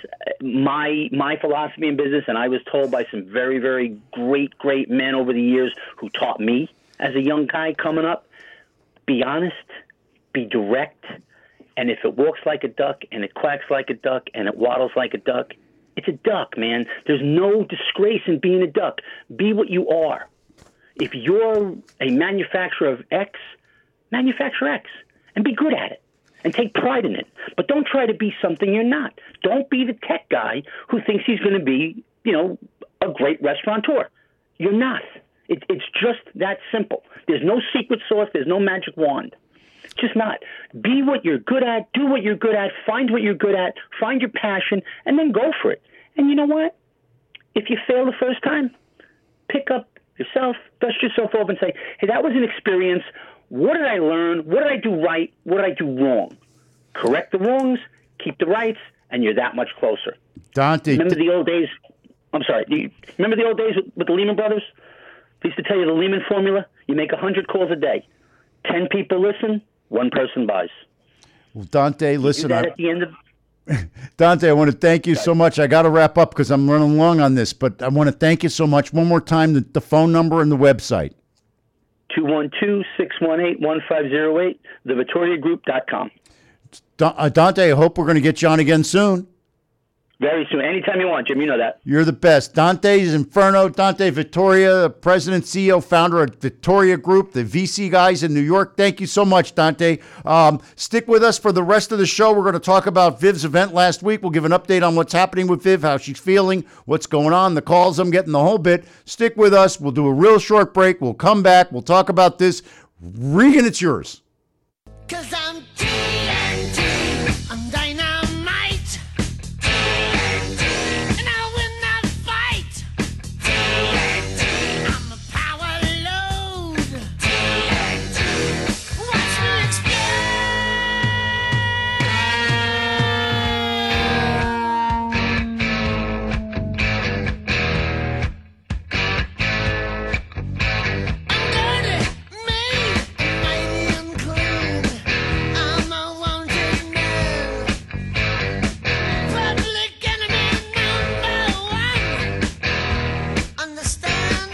my my philosophy in business, and I was told by some very, very great, great men over the years who taught me as a young guy coming up, be honest, be direct, and if it walks like a duck and it quacks like a duck and it waddles like a duck, it's a duck, man. There's no disgrace in being a duck. Be what you are. If you're a manufacturer of X, manufacture X and be good at it. and take pride in it. But don't try to be something you're not. Don't be the tech guy who thinks he's going to be, you know, a great restaurateur. You're not. It, it's just that simple. There's no secret sauce. There's no magic wand. It's just not. Be what you're good at. Do what you're good at. Find what you're good at. Find your passion, and then go for it. And you know what? If you fail the first time, pick up yourself, dust yourself off, and say, hey, that was an experience. What did I learn? What did I do right? What did I do wrong? Correct the wrongs, keep the rights, and you're that much closer. Dante, remember the old days? I'm sorry. You, remember the old days with, with the Lehman Brothers? They used to tell you the Lehman formula. You make one hundred calls a day. Ten people listen, one person buys. Well, Dante, listen. You do that I, at the end of Dante, I want to thank you so much. I got to wrap up because I'm running long on this, but I want to thank you so much. One more time, the, the phone number and the website. two one two, six one eight, one five zero eight, the vittoria group dot com. Dante, I hope we're going to get you on again soon. Very soon. Anytime you want, Jim. You know that. You're the best. Dante's Inferno, Dante Vittoria, president, C E O, founder of Vittoria Group, the V C guys in New York. Thank you so much, Dante. Um, stick with us for the rest of the show. We're going to talk about Viv's event last week. We'll give an update on what's happening with Viv, how she's feeling, what's going on, the calls I'm getting, the whole bit. Stick with us. We'll do a real short break. We'll come back. We'll talk about this. Regan, it's yours. Cause I'm T N T, I'm dynamite, T N T, and I'll win that fight, T N T, I'm a power load, T N T, watch me explode. I'm dirty, mean, and mighty unclean. I'm a wanted man, public enemy number one. Understand?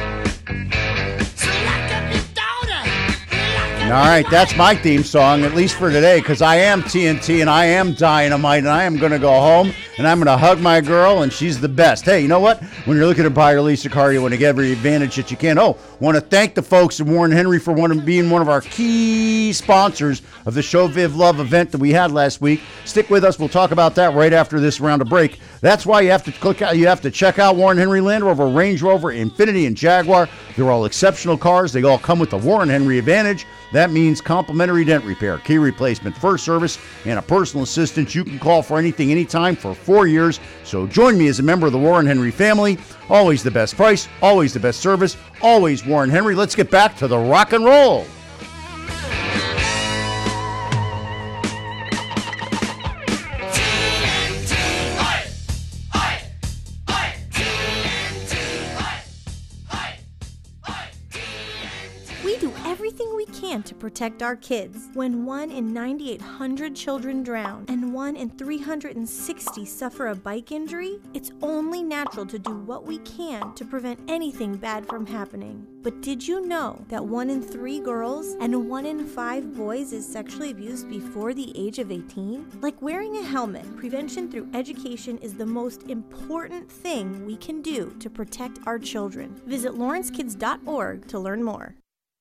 So lock up your daughter. Lock up All right, that's my theme song, at least for today, because I am T N T and I am dynamite, and I am going to go home and I'm going to hug my girl, and she's the best. Hey, you know what? When you're looking to buy or lease a car, you want to get every advantage that you can. Oh, want to thank the folks at Warren Henry for one of, being one of our key sponsors of the Show Viv Love event that we had last week. Stick with us. We'll talk about that right after this round of break. That's why you have to click out, you have to check out Warren Henry Land Rover, Range Rover, Infiniti, and Jaguar. They're all exceptional cars. They all come with the Warren Henry Advantage. That means complimentary dent repair, key replacement, first service, and a personal assistant. You can call for anything, anytime for four years. So join me as a member of the Warren Henry family. Always the best price, always the best service, always Warren Henry. Let's get back to the rock and roll. We do everything we can to protect our kids. When one in ninety-eight hundred children drown and one in three hundred sixty suffer a bike injury, it's only natural to do what we can to prevent anything bad from happening. But did you know that one in three girls and one in five boys is sexually abused before the age of eighteen? Like wearing a helmet, prevention through education is the most important thing we can do to protect our children. Visit lawrence kids dot org to learn more.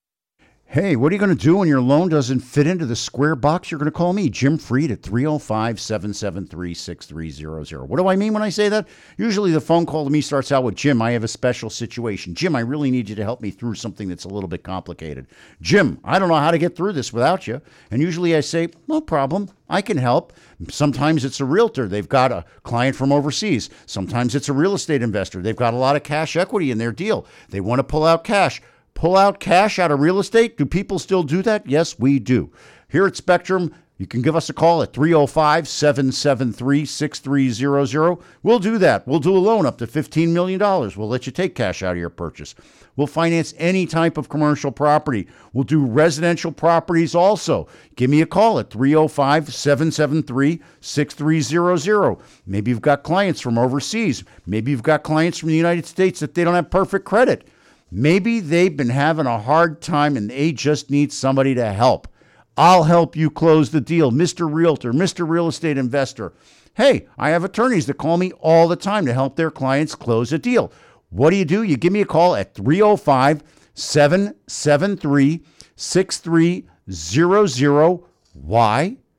Hey, what are you going to do when your loan doesn't fit into the square box? You're going to call me, Jim Freed, at three oh five, seven seven three, six three zero zero. What do I mean when I say that? Usually the phone call to me starts out with, Jim, I have a special situation. Jim, I really need you to help me through something that's a little bit complicated. Jim, I don't know how to get through this without you. And usually I say, no problem, I can help. Sometimes it's a realtor. They've got a client from overseas. Sometimes it's a real estate investor. They've got a lot of cash equity in their deal. They want to pull out cash. Pull out cash out of real estate? Do people still do that? Yes, we do. Here at Spectrum, you can give us a call at three oh five, seven seven three, six three zero zero. We'll do that. We'll do a loan up to fifteen million dollars. We'll let you take cash out of your purchase. We'll finance any type of commercial property. We'll do residential properties also. Give me a call at three oh five, seven seven three, six three zero zero. Maybe you've got clients from overseas. Maybe you've got clients from the United States that they don't have perfect credit. Maybe they've been having a hard time and they just need somebody to help. I'll help you close the deal. Mister Realtor, Mister Real Estate Investor. Hey, I have attorneys that call me all the time to help their clients close a deal. What do you do? You give me a call at three oh five, seven seven three, six three zero zero. Why?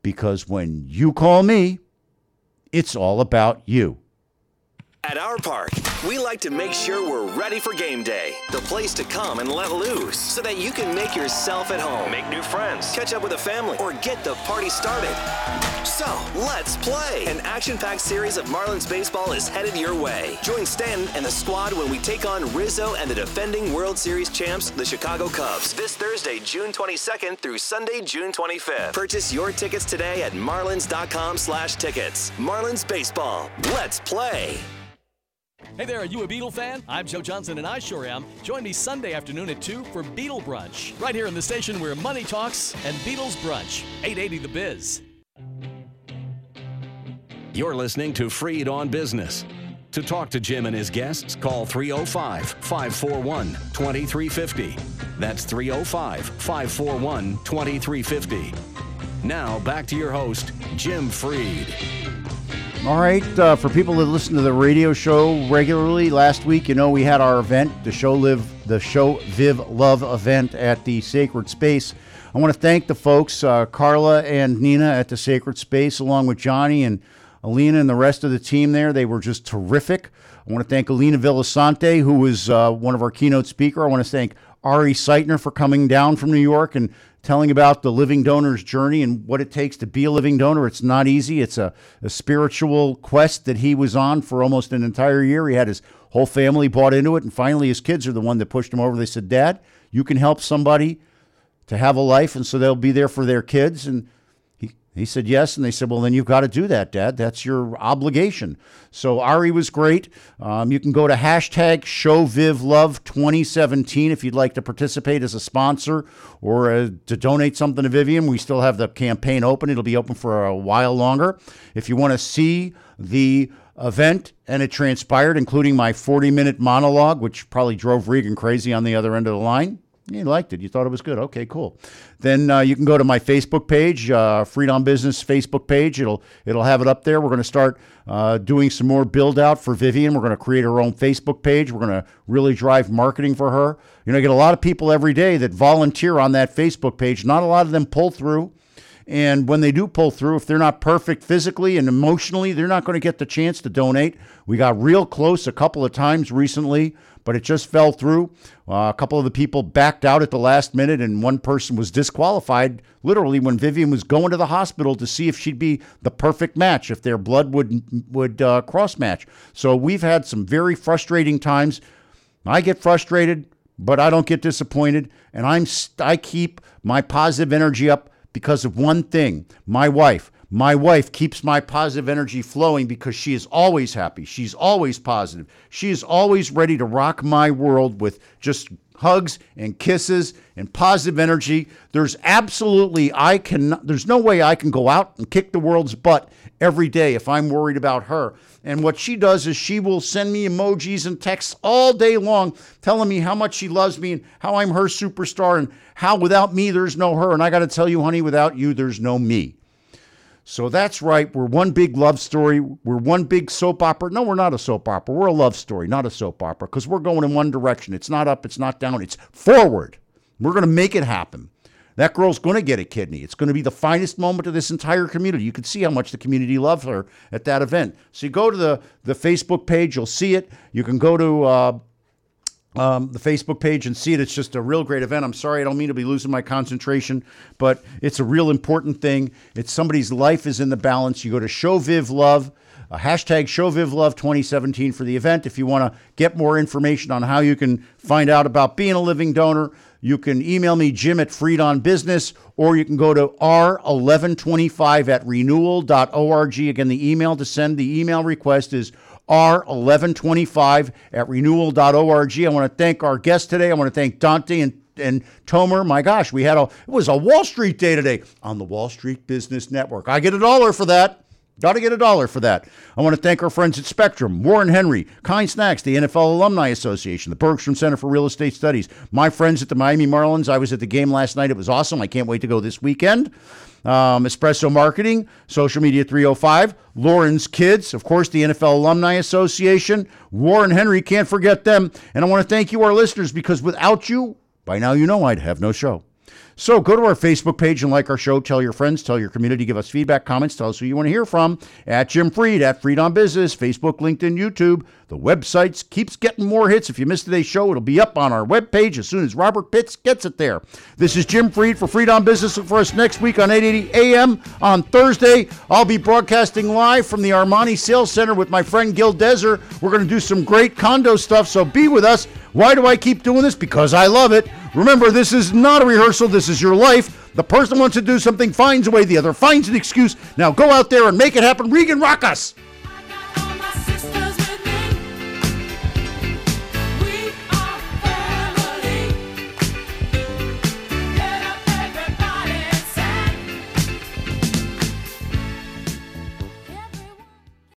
because when you call me, it's all about you. At our park, we like to make sure we're ready for game day. The place to come and let loose so that you can make yourself at home, make new friends, catch up with a family, or get the party started. So, let's play! An action-packed series of Marlins baseball is headed your way. Join Stanton and the squad when we take on Rizzo and the defending World Series champs, the Chicago Cubs, this Thursday, June twenty-second through Sunday, June twenty-fifth. Purchase your tickets today at marlins.com slash tickets. Marlins Baseball. Let's play! Hey there, are you a Beatle fan? I'm Joe Johnson, and I sure am. Join me Sunday afternoon at two for Beatle Brunch, right here in the station where money talks and Beatles brunch. eight eighty The Biz. You're listening to Freed on Business. To talk to Jim and his guests, call three oh five, five four one, two three five oh. That's three oh five, five four one, two three five oh. Now, back to your host, Jim Freed. All right, uh, for people that listen to the radio show regularly, last week, you know, we had our event, the Show Live, the Show Viv Love event at the Sacred Space. I want to thank the folks, uh, Carla and Nina at the Sacred Space, along with Johnny and Alina and the rest of the team there. They were just terrific. I want to thank Alina Villasante, who was uh, one of our keynote speaker. I want to thank Ari Seitner for coming down from New York and telling about the living donor's journey and what it takes to be a living donor. It's not easy. It's a, a spiritual quest that he was on for almost an entire year. He had his whole family bought into it, and finally his kids are the one that pushed him over. They said, Dad, you can help somebody to have a life, and so they'll be there for their kids. And he, he said yes, and they said, well, then you've got to do that, Dad. That's your obligation. So Ari was great. Um, you can go to hashtag ShowVivLove twenty seventeen if you'd like to participate as a sponsor or uh, to donate something to Vivian. We still have the campaign open. It'll be open for a while longer. If you want to see the event and it transpired, including my forty-minute monologue, which probably drove Regan crazy on the other end of the line. You liked it. You thought it was good. Okay, cool. Then uh, you can go to my Facebook page, uh, Freed on Business Facebook page. It'll it'll have it up there. We're going to start uh, doing some more build out for Vivian. We're going to create our own Facebook page. We're going to really drive marketing for her. You know, I get a lot of people every day that volunteer on that Facebook page. Not a lot of them pull through. And when they do pull through, if they're not perfect physically and emotionally, they're not going to get the chance to donate. We got real close a couple of times recently, but it just fell through. Uh, a couple of the people backed out at the last minute, and one person was disqualified literally when Vivian was going to the hospital to see if she'd be the perfect match, if their blood would would uh, cross match. So we've had some very frustrating times. I get frustrated, but I don't get disappointed, and I'm I keep my positive energy up because of one thing, my wife. My wife keeps my positive energy flowing because she is always happy. She's always positive. She is always ready to rock my world with just hugs and kisses and positive energy. There's absolutely, I can, there's no way I can go out and kick the world's butt every day if I'm worried about her. And what she does is she will send me emojis and texts all day long telling me how much she loves me and how I'm her superstar and how without me, there's no her. And I got to tell you, honey, without you, there's no me. So that's right. We're one big love story. We're one big soap opera. No, we're not a soap opera. We're a love story, not a soap opera, because we're going in one direction. It's not up. It's not down. It's forward. We're going to make it happen. That girl's going to get a kidney. It's going to be the finest moment of this entire community. You can see how much the community loved her at that event. So you go to the, the Facebook page. You'll see it. You can go to uh, Um, the Facebook page and see it. It's just a real great event. I'm sorry, I don't mean to be losing my concentration, but it's a real important thing. It's somebody's life is in the balance. You go to ShowVivLove, uh, hashtag ShowVivLove twenty seventeen for the event. If you want to get more information on how you can find out about being a living donor, you can email me, Jim at Freed on Business, or you can go to R eleven twenty-five at renewal dot org. Again, the email to send the email request is R eleven twenty-five at renewal dot org. I want to thank our guest today. I want to thank Dante and, and Tomer. My gosh, we had a, it was a Wall Street day today on the Wall Street Business Network. I get a dollar for that. Got to get a dollar for that. I want to thank our friends at Spectrum, Warren Henry, Kind Snacks, the N F L Alumni Association, the Bergstrom Center for Real Estate Studies, my friends at the Miami Marlins. I was at the game last night. It was awesome. I can't wait to go this weekend. Um, Espresso Marketing, Social Media three oh five, Lauren's Kids, of course, the N F L Alumni Association, Warren Henry, can't forget them. And I want to thank you, our listeners, because without you, by now you know I'd have no show. So go to our Facebook page and like our show. Tell your friends, tell your community, give us feedback, comments, tell us who you want to hear from. At Jim Fried, at Fried on Business, Facebook, LinkedIn, YouTube. The website keeps getting more hits. If you missed today's show, it'll be up on our webpage as soon as Robert Pitts gets it there. This is Jim Fried for Fried on Business. Look for us next week on eight eighty A M on Thursday. I'll be broadcasting live from the Armani Sales Center with my friend Gil Dezer. We're going to do some great condo stuff, so be with us. Why do I keep doing this? Because I love it. Remember, this is not a rehearsal. This is your life. The person wants to do something, finds a way. The other finds an excuse. Now go out there and make it happen. Regan, rock us.